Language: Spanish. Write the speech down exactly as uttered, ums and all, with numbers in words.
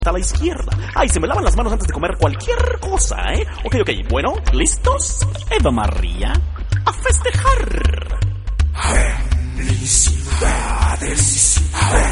a la izquierda. Ay, se me lavan las manos antes de comer cualquier cosa, ¿eh? Ok, ok, bueno, ¿listos? Eva María, a festejar. Felicidades.